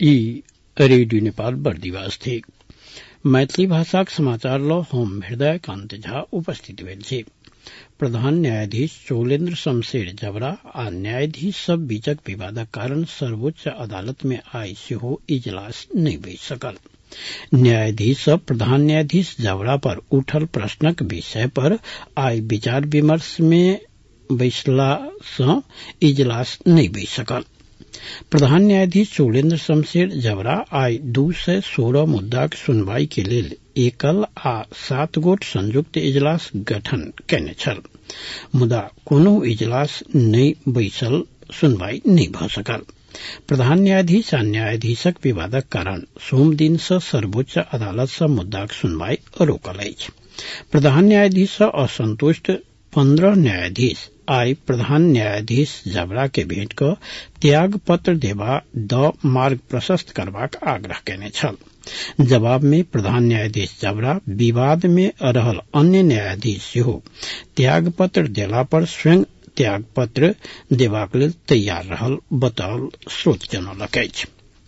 ई रेडियो नेपाल बर्दिवास थी। मैथिली भाषाक समाचार ल हम हृदय कांत झा उपस्थित भेल छी। प्रधान न्यायाधीश चौलेन्द्र शमशेर जबरा आ न्यायाधीश सब बीचक विवादक कारण सर्वोच्च अदालत में आइ सेहो इजलास नहि बैस सकल। न्यायाधीश सब प्रधान न्यायाधीश जबरा पर उठल प्रश्नक विषय पर आइ विचार विमर्श में बैसला सँ इजलास नहि बैस सकल। प्रधान न्यायाधीश चौलेन्द्र शमशेर जबरा आइ 216 मुद्दाक सुनवाई के लेल एकल आ 7 गोट संयुक्त इजलास गठन कयने छल। मुदा कोनो इजलास नहि बैसल सुनवाई नहि भ सकल। प्रधान न्यायाधीश आ न्यायाधीशक विवादक कारण सोम दिन सँ सर्वोच्च अदालत सँ मुद्दाक सुनवाई रोकल अछि। प्रधान न्यायाधीश सँ असंतुष्ट 15 न्यायाधीश आइ प्रधान न्यायाधीश जबरा के भेंट क त्याग पत्र देबा द मार्ग प्रशस्त करबाक आग्रह कयने छल। जवाब में प्रधान न्यायाधीश जबरा विवाद में रहल अन्य न्यायाधीश सेहो त्याग पत्र देला पर स्वयं त्याग पत्र देबाक लेल तैयार रहल बताओल स्रोत जनौलक अछि।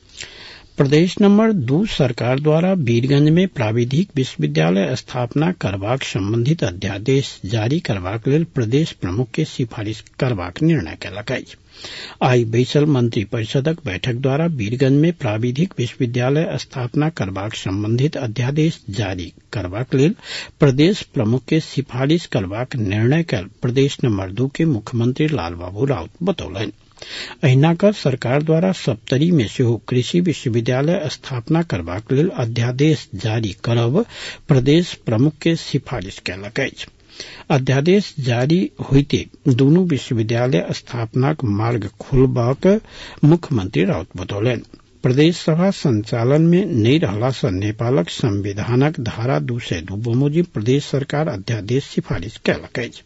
प्रदेश नंबर 2 सरकार द्वारा वीरगंज में प्राविधिक विश्वविद्यालय स्थापना करबाक संबंधित अध्यादेश जारी करबाक लेल प्रदेश प्रमुख के सिफारिश करबाक निर्णय कयलक अछि। आइ बैसल मंत्री परिषदक बैठक द्वारा वीरगंज में प्राविधिक विश्वविद्यालय स्थापना करबाक संबंधित अध्यादेश जारी करबाक लेल प्रदेश प्रमुख के सिफारिश करबाक निर्णय कयल प्रदेश नंबर 2 के मुख्यमंत्री लालबाबू राउत बतौलनि। अहिना क सरकार द्वारा सप्तरी में सेहो कृषि विश्वविद्यालय स्थापना करबाक लेल अध्यादेश जारी करब प्रदेश प्रमुख के सिफारिश कयलक अछि। अध्यादेश जारी होइते दुनू विश्वविद्यालय स्थापनाक मार्ग खोलबाक मुख्यमंत्री राउत बतौलनि। प्रदेश सभा संचालन में नहीं रहला सँ नेपालक संविधानक धारा 202 बमोजिब प्रदेश सरकार अध्यादेश सिफारिश कयलक अछि।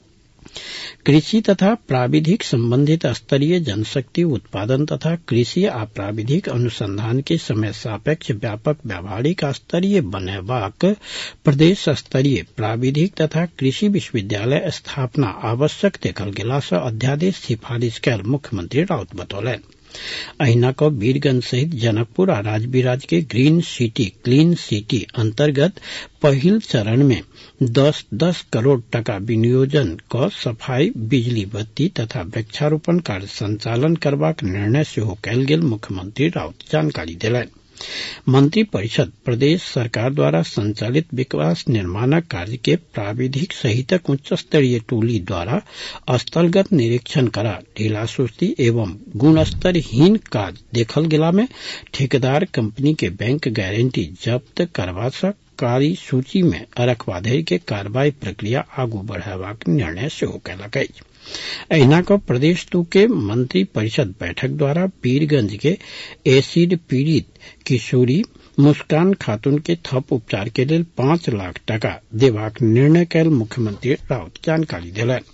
कृषि तथा प्राविधिक संबंधित स्तरीय जनशक्ति उत्पादन तथा कृषि आ प्राविधिक अनुसंधान के समय सापेक्ष व्यापक व्यावहारिक स्तरीय बनेबाक प्रदेश स्तरीय प्राविधिक तथा कृषि विश्वविद्यालय स्थापना आवश्यक देखल गेला सँ अध्यादेश सिफारिश कयल मुख्यमंत्री राउत बतौलनि। अहिना क वीरगंज सहित जनकपुर आ राजबिराज के ग्रीन सिटी क्लीन सिटी अंतर्गत पहिल चरण में 10-10 करोड़ टका विनियोजन क सफाई बिजली बत्ती तथा वृक्षारोपण कार्य संचालन करबाक निर्णय सेहो कयल गेल मुख्यमंत्री राउत जानकारी देलनि। मंत्री परिषद प्रदेश सरकार द्वारा संचालित विकास निर्माणक कार्य के प्राविधिक सहितक उच्च स्तरीय टोली द्वारा स्थलगत निरीक्षण करा ढीलासुस्ती एवं गुणस्तरहीन काज देखल गेला में ठेकेदार कंपनी के बैंक गारंटी जब्त करबा सँ कारी सूची में रखबा धरि के कार्रवाई प्रक्रिया आगू बढ़ाबाक निर्णय सेहो कयलक अछि। अहिना क प्रदेश 2 के मंत्री परिषद बैठक द्वारा वीरगंज के एसिड पीड़ित किशोरी मुस्कान खातून के थप उपचार के लेल 5 लाख टका देबाक निर्णय कयल मुख्यमंत्री राउत जानकारी देलनि।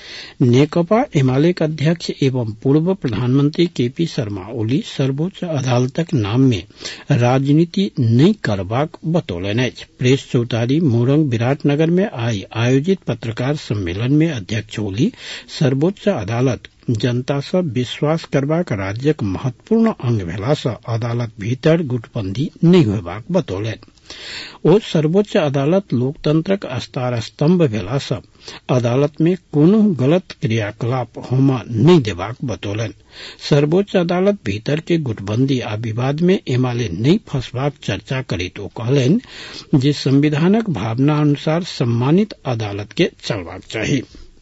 नेकपा एमालेक अध्यक्ष एवं पूर्व प्रधानमंत्री केपी शर्मा ओली सर्वोच्च अदालतक नाम में राजनीति नहीं करबाक बतौलनि अछि। प्रेस चौतारी मोरंग विराटनगर में आइ आयोजित पत्रकार सम्मेलन में अध्यक्ष ओली सर्वोच्च अदालत जनता सँ विश्वास करबाक राज्यक महत्वपूर्ण अंग भेला सँ अदालत भीतर गुटबंदी नहीं होयबाक बतौलनि। ओ सर्वोच्च अदालत लोकतंत्रक आस्था स्तंभ भेला सँ अदालत में कोनो गलत क्रियाकलाप होमा नहीं देबाक बतौलनि। सर्वोच्च अदालत भीतर के गुटबंदी आ विवाद में एमाले नहीं फंसबाक चर्चा करैत ओ कहलनि जे संविधानक भावना अनुसार सम्मानित अदालत के चलबाक चाही।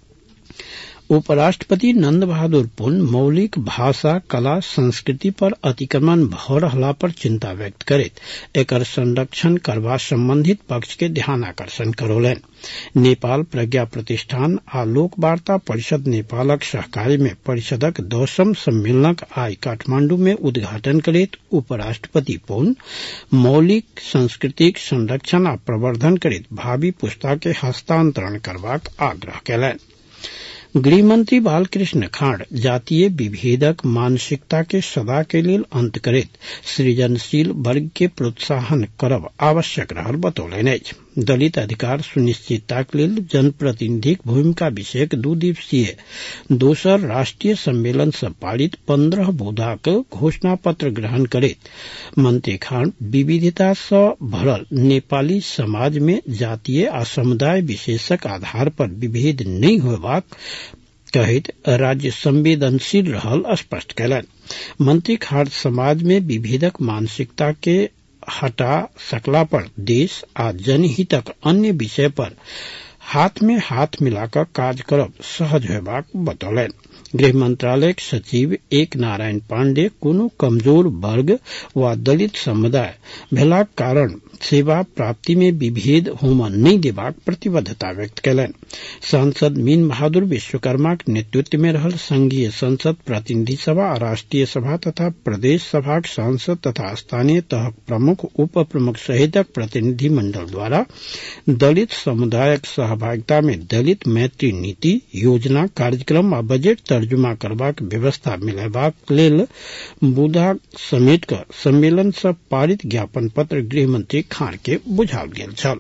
उपराष्ट्रपति नंद बहादुर पुन मौलिक भाषा कला संस्कृति पर अतिक्रमण भ रहला पर चिंता व्यक्त करैत एकर संरक्षण करबा संबंधित पक्ष के ध्यानाकर्षण करौलनि। नेपाल प्रज्ञा प्रतिष्ठान आ लोक वार्ता परिषद नेपालक सहकार्य में परिषदक 10म सम्मेलनक आइ काठमांडू में उद्घाटन करैत उपराष्ट्रपति पुन मौलिक संस्कृतिक संरक्षण आ प्रवर्धन करैत भावी पुस्ता के हस्तांतरण करबाक आग्रह कयलनि। गृहमंत्री बालकृष्ण खाँड जातीय विभेदक मानसिकता के सदा के लेल अंत करैत सृजनशील वर्ग के प्रोत्साहन करब आवश्यक रहल बतौलनि अछि। दलित अधिकार सुनिश्चितताक लेल जनप्रतिनिधिक भूमिका विषयक 2 दिवसीय दोसर राष्ट्रीय सम्मेलन सँ पारित 15 बुधाक घोषणा पत्र ग्रहण करैत मंत्री खान विविधता सँ भरल नेपाली समाज में जातीय आ समुदाय विशेषक आधार पर विभेद नहीं होबाक कहैत राज्य संवेदनशील रहल स्पष्ट कयलनि। मंत्री खान समाज में विभेदक मानसिकता के हटा सकला पर देश आ जनहितक अन्य विषय पर हाथ में हाथ मिलाकर काज करब सहज होबाक बतौलनि। गृह मंत्रालयक सचिव एक नारायण पांडे कोनो कमजोर वर्ग वा दलित समुदाय भेलाक कारण सेवा प्राप्ति में विभेद होमन नहीं देबाक प्रतिबद्धता व्यक्त कयलनि। सांसद मीन बहादुर विश्वकर्माक नेतृत्व में रहल संघीय संसद प्रतिनिधि सभा राष्ट्रीय सभा तथा प्रदेश सभाक सांसद तथा स्थानीय तहक प्रमुख उप प्रमुख सहितक प्रतिनिधि मंडल द्वारा दलित समुदायक सहभागिता में दलित मैत्री नीति योजना कार्यक्रम आ बजट तर्जुमा करबाक व्यवस्था मिलेबाक लेल बुधा समेट कर सम्मेलन सँ पारित ज्ञापन पत्र गृह मंत्री खान के बुझाओल गेल छल।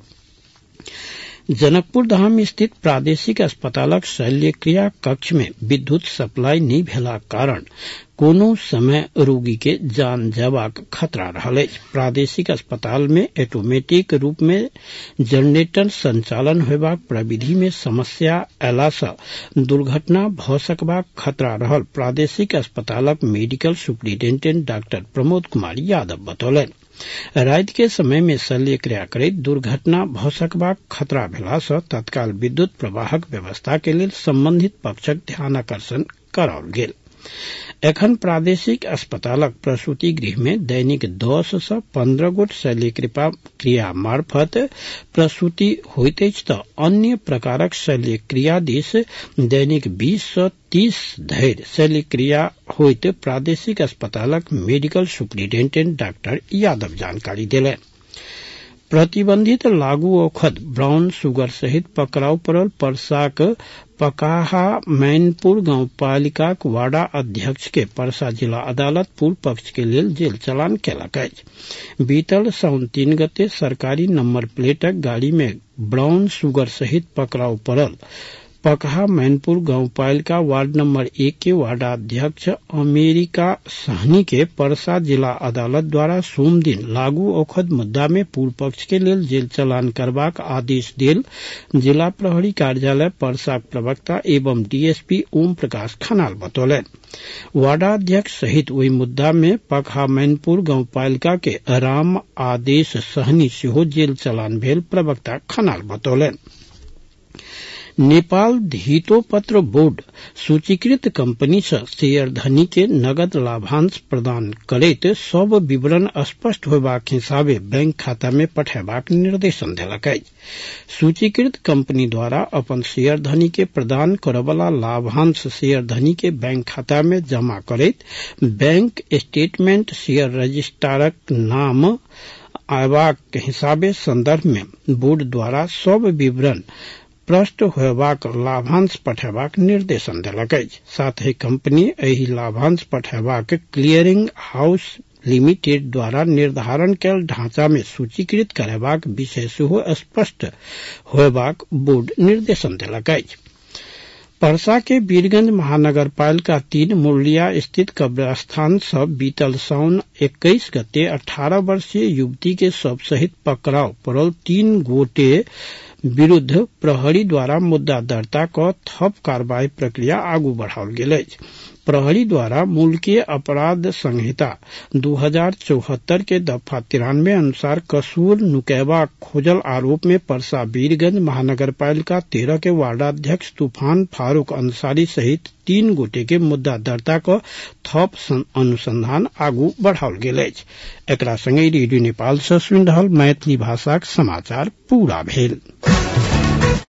जनकपुर धाम स्थित प्रादेशिक अस्पतालक शल्य क्रिया कक्ष में विद्युत सप्लाई नहीं भेलाक कारण कोनो समय रोगी के जान जबाक खतरा रहल अछि। प्रादेशिक अस्पताल में ऑटोमेटिक रूप में जनरेटर संचालन होयबाक प्रविधि में समस्या अयला सँ दुर्घटना भ सकबाक खतरा रहल प्रादेशिक अस्पतालक medical superintendent doctor Pramod Kumar Yadav बतौलनि। राति के समय में शल्य क्रिया करैत दुर्घटना भ सकबाक खतरा भेला सँ तत्काल विद्युत प्रवाहक व्यवस्था के लेल संबंधित पक्षक ध्यानाकर्षण कराओल गेल। एखन प्रादेशिक अस्पतालक प्रसूति गृह में दैनिक 10 सँ 15 गोट शल्य क्रिया मार्फत प्रसूति होइत अछि तऽ अन्य प्रकारक शल्य क्रिया दिस दैनिक 20 सँ 30 धरि शल्य क्रिया होइत प्रादेशिक अस्पतालक मेडिकल सुपरिटेंडेंट डॉक्टर यादव जानकारी देलनि। प्रतिबंधित लागू औषध ब्राउन शुगर सहित पकड़ाउ पड़ल परसाक पकाहा मैनपुर गांवपालिकाक वार्डा अध्यक्ष के परसा जिला अदालत पूर्व पक्ष के लेल जेल चालान केलक अछि। बीतल साउन 3 गते सरकारी नंबर प्लेटक गाड़ी में ब्राउन शुगर सहित पकड़ाउ पड़ल पकहा मैनपुर गांवपालिका वार्ड नंबर 1 के वार्डा अध्यक्ष अमेरिका सहनी के परसा जिला अदालत द्वारा सोम दिन लागू औषध मुद्दा में पूर्व पक्ष के लेल जेल चालान करबाक आदेश देल जिला प्रहरी कार्यालय परसा प्रवक्ता एवं डीएसपी ओम प्रकाश खनाल बतौलनि। वार्डा अध्यक्ष सहित ओहि मुद्दा में पकहा मैनपुर गांवपालिका के राम आदेश सहनी सेहो जेल चालान भेल प्रवक्ता खनाल बतौलनि। नेपाल धितोपत्र बोर्ड सूचीकृत कंपनी सँ शेयरधनी के नगद लाभांश प्रदान करैत सब विवरण स्पष्ट होयबाक हिसाबे बैंक खाता में पठेबाक निर्देशन देलक अछि। सूचीकृत कंपनी द्वारा अपन शेयरधनी के प्रदान करयवला लाभांश शेयरधनी के बैंक खाता में जमा करैत बैंक स्टेटमेंट शेयर रजिस्ट्रारक नाम आयबाक हिसाबे संदर्भ में बोर्ड द्वारा सब विवरण प्रष्ट होयबाक लाभांश पठेबाक निर्देशन देलक अछि। साथ ही कंपनी एहि लाभांश पठेबाक क्लियरिंग हाउस लिमिटेड द्वारा निर्धारण कैल ढांचा में सूचीकृत करेबाक विषय सेहो स्पष्ट होयबाक बोर्ड निर्देशन देलक अछि। परसा के वीरगंज महानगरपालिका 3 मुरलिया स्थित कब्रस्थान सँ बीतल साउन 21 गते 18 वर्षीय युवती के शव सहित पकड़ाव पड़ल 3 गोटे विरुद्ध प्रहरी द्वारा मुद्दा दर्ता क थप कार्रवाई प्रक्रिया आगू बढ़ाओल गेल अछि। प्रहरी द्वारा मुल्कीय अपराध संहिता 2074 के दफा 93 अनुसार कसूर नुकैबा खोजल आरोप में परसा वीरगंज महानगरपालिका 13 के वार्डाध्यक्ष तूफान फारूक अंसारी सहित 3 गोटे के मुद्दा दर्ता क थप अनुसंधान आगू बढ़ाओल गेल अछि। एकरा संगे रेडियो नेपाल सँ सुनि रहल मैथिली भाषाक समाचार पूरा भेल।